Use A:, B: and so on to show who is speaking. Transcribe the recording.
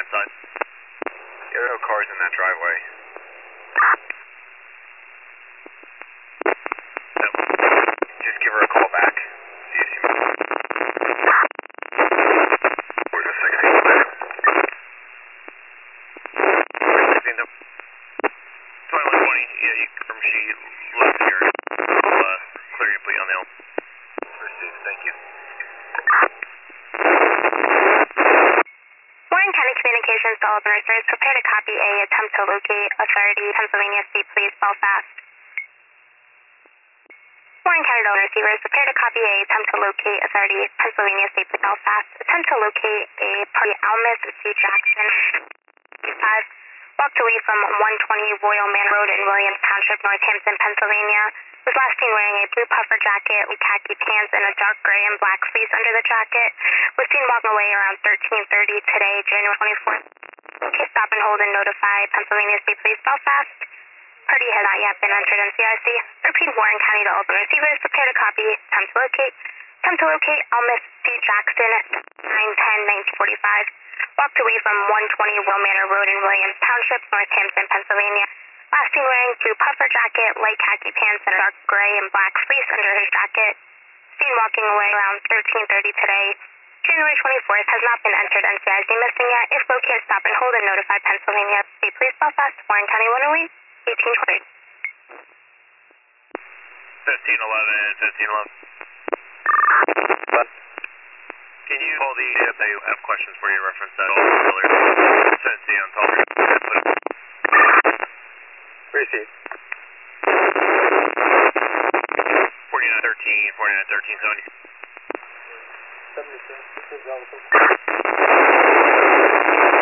A: blind side. There are no cars in that driveway. No. Just give her a call back. See if she Where's the 16? 2120. Yeah, you confirm she left here. I'll clear your plea on the L. Received. Thank you.
B: Warren County Communications to all operators. Prepare to copy A. Attempt to locate authority. Pennsylvania State Police, Belfast. Warren County to all receivers. Prepare to copy A. Attempt to locate authority. Pennsylvania State Police, Belfast. Attempt to locate a party. Almus C. Jackson. 5. Walked away from 120 Royal Man Road in Williams Township, Northampton, Pennsylvania. Was last seen wearing a blue puffer jacket, khaki pants, and a dark gray and black fleece under the jacket. Was seen walking away around 13:30 today, January 24th. Okay, stop and hold and notify Pennsylvania State Police, Belfast. Party has not yet been entered in CIC. Repeat, Warren County to all the receivers. Prepare to copy. Attempt to locate. Attempt to locate Almus C. Jackson, 9/10/1945. Walked away from 120 Royal Manor Road in Williams Township, Northampton, Pennsylvania. Last seen wearing blue puffer jacket, light khaki pants, and a dark gray and black fleece under his jacket. Seen walking away around 13:30 today, January 24th. Has not been entered NCIC missing yet. If located, stop and hold and notify Pennsylvania State Police, Belfast, Warren County 108, 1820.
A: 1511, 1511. Can you call the if they have questions for you to reference that earlier? Send it to you on top.
C: Receive.
A: 4913, 4913, 70.
C: 76, this is Alpha.